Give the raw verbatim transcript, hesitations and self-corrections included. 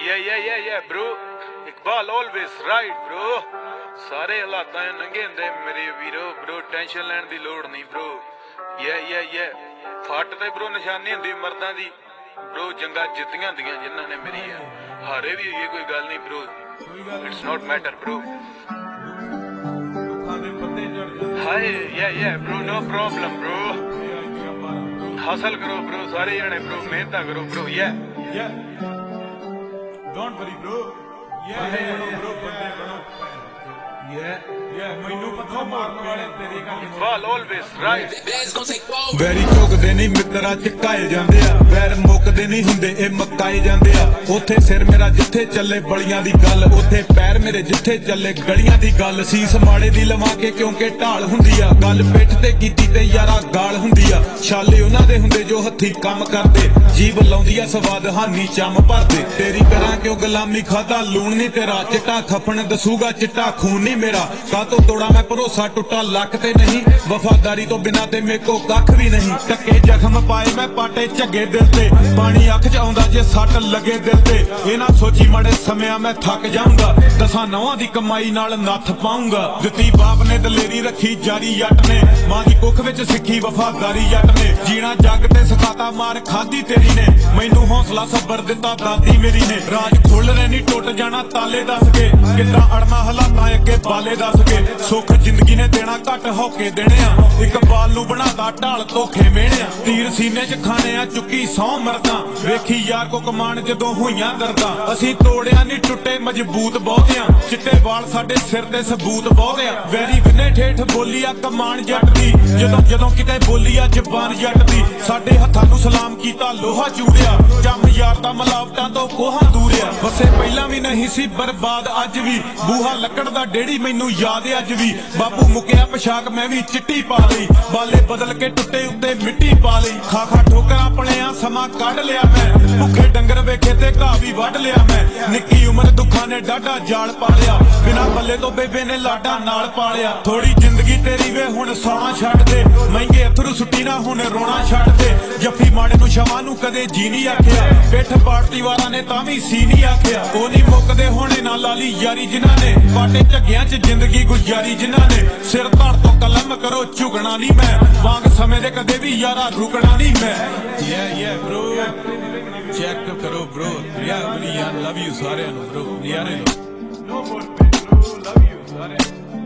Yeah, yeah, yeah, yeah, bro. Iqbal always right, bro. ਸਾਰੇ ਹਾਲਾਤਾਂ ਨੰਗੇ ਹੁੰਦੇ ਮੇਰੇ ਵੀਰੋ bro, ਟੈਨਸ਼ਨ ਲੈਣ ਦੀ ਲੋੜ ਨਹੀਂ bro. Yeah, yeah, yeah. ਫੱਟ ਤੇ bro ਨਿਸ਼ਾਨੀ ਹੁੰਦੀ ਮਰਦਾਂ ਦੀ bro, ਜੰਗਾਂ ਜਿੱਤੀਆਂ ਹੁੰਦੀਆਂ ਜਿਨ੍ਹਾਂ ਨੇ ਮੇਰੀ ਆ ਹਾਰੇ ਵੀ ਇਹ ਕੋਈ ਗੱਲ ਨਹੀਂ bro. It's not matter bro. Hi, yeah, yeah, bro, no problem bro. हासिल करो bro, सारे जने bro, मेहनत करो bro. Yeah, yeah. Don't worry bro. Yeah, yeah, yeah, bro, बंदे बनो. Yeah, yeah, मैनू पत्थर मारने वाले तेरे का Iqbal always right. ਵੈਰੀ ਝੁਕਦੇ ਨਹੀਂ ਮਿੱਤਰਾ ਝਕਾਏ ਜਾਂਦੇ ਆ, ਵੈਰ ਮੁੱਕਦੇ ਨਹੀਂ ਹੁੰਦੇ ਇਹ ਮਕਾਏ ਜਾਂਦੇ ਆ। ਉੱਥੇ ਸਿਰ ਮੇਰਾ ਜਿੱਥੇ ਚੱਲੇ ਬਲੀਆਂ ਦੀ ਗੱਲ, ਉੱਥੇ ਪੈਰ ਮੇਰੇ ਜਿੱਥੇ ਚੱਲੇ ਗਲੀਆਂ ਦੀ ਗੱਲ। ਸੀਸ ਮਾੜੇ ਦੀ ਲਵਾ ਕੇ ਕਿਉਂਕਿ ਢਾਲ ਹੁੰਦੀ ਆ, ਗੱਲ ਪਿੱਠ ਤੇ ਕੀਤੀ ਤੇ ਯਾਰਾ ਗਾਲ ਹੁੰਦੀ ਆ। ਛਾਲੇ ਉਹਨਾਂ ਦੇ ਹੁੰਦੇ ਜੋ ਹੱਥੀਂ ਕੰਮ ਕਰਦੇ, ਜੀਭ ਲਾਉਂਦੀ ਆ ਸਵਾਦ ਹਾਨੀ ਚੰਮ ਭਰਦੇ। ਤੇਰੀ ਕਰਾਂ ਕਿਉਂ ਗੁਲਾਮੀ ਖਾਦਾ ਲੂਣ ਨਹੀਂ ਤੇਰਾ, ਚਿੱਟਾ ਖੱਪਣ ਦਸੂਗਾ ਚਿੱਟਾ ਖੂਨ ਨਹੀਂ ਮੇਰਾ। ਕਾਤੋਂ ਤੋੜਾ ਮੈਂ ਭਰੋਸਾ ਟੁੱਟਾ ਲੱਕ ਤੇ ਨਹੀਂ, ਵਫਾਦਾਰੀ ਤੋਂ ਬਿਨਾਂ ਤੇ ਮੇਰੇ ਕੋ ਕੱਖ ਵੀ ਨਹੀਂ। ਟੱਕੇ ਜ਼ਖਮ ਪਾਏ ਮੈਂ ਪਾਟੇ ਝੱਗੇ ਦਿਲ ਤੇ, ਪਾਣੀ ਅੱਖ ਚ ਆਉਂਦਾ ਜੇ ਸੱਟ ਲੱਗੇ ਦਿਲ ਤੇ। ਇਹ ਨਾ ਸੋਚੀ ਮਾੜੇ ਸਮਿਆਂ ਮੈਂ ਥੱਕ ਜਾਊਂਗਾ, ਦਸਾਂ ਨੌਆਂ ਦੀ ਕਮਾਈ ਨਾਲ ਨੱਥ ਪਾਊਂਗਾ। ਦਿੱਤੀ ਬਾਪ ਨੇ ਦਲੇਰੀ ਰੱਖੀ ਜਾਰੀ ਜੱਟ ਨੇ, ਮਾਂ ਦੀ ਕੁੱਖ ਵਿੱਚ ਸਿੱਖੀ ਵਫਾਦਾਰੀ ਜੱਟ ਨੇ। ਜੀਣਾ ਜੱਗ ਤੇ ਸਕਾਤਾ ਮਾਰ ਖਾਦੀ ਤੇਰੀ ਨੇ, ਮੈਨੂੰ ਹੌਸਲਾ ਸਬਰ ਦਿੱਤਾ ਦਾਦੀ ਮੇਰੀ ਨੇ। ਰਾਜ ਖੁੱਲਣੇ ਨਹੀਂ ਟੁੱਟ ਜਾਣਾ ਤਾਲੇ ਦੱਸ ਕੇ, ਕਿੱਦਾਂ ਅੜਨਾ ਹਾਲਾਤਾਂ ਅੱਗੇ ਬਾਲੇ ਦੱਸ ਕੇ। ਸੁੱਖ ਜ਼ਿੰਦਗੀ ਨੇ ਦੇਣਾ ਘੱਟ ਹੌਕੇ ਦੇਣੇ ਆ, ਇਕਬਾਲ ਨੂੰ ਬਣਾਤਾ ਢਾਲ ਧੋਖੇ ਮਿਹਣਿਆ। ਤੀਰ ਸੀਨੇ ਚ ਖਾਣੇ ਆ ਚੁੱਕੀ ਸੌ ਮਰਦਾਂ, ਵੇਖੀ ਯਾਰ ਕੋ ਕਮਾਨ ਜਦੋਂ ਹੋਈਆਂ ਦਰਦਾਂ। ਅਸੀਂ ਤੋੜਿਆ ਨਹੀਂ ਟੁੱਟੇ ਮਜ਼ਬੂਤ ਬਹੁਤ ਆ, ਚਿੱਟੇ ਵਾਲ ਸਾਡੇ ਸਿਰ ਤੇ ਸਬੂਤ ਬਹੁਤ ਆ। ਵੈਰੀ ਵਿਨੇ ਠੇਠ ਬੋਲੀ ਆ ਕਮਾਨ ਜੱਟ ਦੀ, ਜਦੋਂ ਜਦੋਂ ਕਿਤੇ ਬੋਲੀ ਆ ਜ਼ਬਾਨ ਜੱਟ ਦੀ। ਸਾਡੇ ਹੱਥਾਂ ਨੂੰ ਸਲਾਮ ਕੀਤਾ ਲੋਹਾ ਚੂੜਿਆ, ਜੰਮ ਯਾਰ ਦਾ ਮਲਾਵਟਾਂ ਤੋਂ ਕੋਹਾਂ ਦੂਰਿਆ। ਵਸੇ ਪਹਿਲਾਂ ਵੀ ਨਹੀਂ ਸੀ ਬਰਬਾਦ ਅੱਜ ਵੀ, ਬੂਹਾ ਲੱਕੜ ਦਾ ਡੇੜੀ ਮੈਨੂੰ ਯਾਦ ਅੱਜ ਵੀ। ਬਾਪੂ ਮੁੱਕਿਆ ਪੋਸ਼ਾਕ ਮੈਂ ਵੀ ਚਿੱਟੀ ਪਾ ਲਈ, ਬਾਲੇ ਬਦਲ ਕੇ ਟੁੱਟੇ ਉੱਤੇ ਮਿੱਟੀ ਪਾ ਲਈ। ਖਾ ਖਾ ਠੋਕਰਾਂ ਆਪਣੇ ਆ ਸਮਾਂ ਕੱਢ ਲਿਆ ਮੈਂ, ਭੁੱਖੇ ਡੰਗਰ ਵੇਖੇ ਤੇ ਘਾਹ ਵੀ ਵੱਢ ਲਿਆ ਮੈਂ। ਨਿੱਕੀ ਉਮਰ ਦੁੱਖਾਂ ਨੇ ਡਾਢਾ ਜਾਲ ਪਾ ਲਿਆ, ਬਿਨਾਂ ਬੱਲੇ ਤੋਂ ਬੇਬੇ ਨੇ ਲਾਡਾ ਨਾਲ ਪਾਲਿਆ। ਥੋੜੀ ਜ਼ਿੰਦਗੀ ਤੇਰੀ ਵੇ ਹੁਣ ਸੌਣਾ ਛੱਡ ਦੇ, ਮਹਿੰਗੇ ਅਥਰੂ ਸੁੱਟੀ ਨਾ ਹੁਣ ਰੋਣਾ ਛੱਡ ਦੇ। ਜੱਫੀ ਮਾੜੇ ਨੂੰ ਸ਼ਵਾਂ ਨੂੰ ਕਦੇ ਜੀ ਨਹੀਂ ਆਖਿਆ, ਪਿੱਠ ਪਾੜਤੀ ਵਾਰਾਂ ਨੇ ਤਾਂ ਵੀ ਸੀ ਨਹੀਂ ਆਖਿਆ। ਉਹ ਨਹੀਂ ਮੁੱਕਦੇ ਹੋਣੇ ਨਾ ਲਾਲੀ ਯਾਰੀ ਜਿਨ੍ਹਾਂ ਨੇ, ਪਾਟੇ ਝੱਗਿਆਂ ਚ ਜ਼ਿੰਦਗੀ ਗੁਜ਼ਾਰੀ ਜਿਨ੍ਹਾਂ ਨੇ। ਸਿਰ ਧੜ ਤੋਂ ਕਲਮ ਕਰੋ ਝੁਕਣਾ ਨਹੀਂ ਮੈਂ, ਵਾਂਗ ਸਮੇਂ ਦੇ ਕਦੇ ਵੀ ਯਾਰਾ ਰੁਕਣਾ ਨਹੀਂ ਮੈਂ। Yeah yeah bro, ਚੈੱਕ ਕਰੋ bro, ਯਾਰ ਬਲੀ ਯਾਰ ਲਵ ਯੂ ਸਾਰਿਆਂ ਨੂੰ bro, Yare low. No more bro, love you ਸਾਰਿਆਂ ਨੂੰ।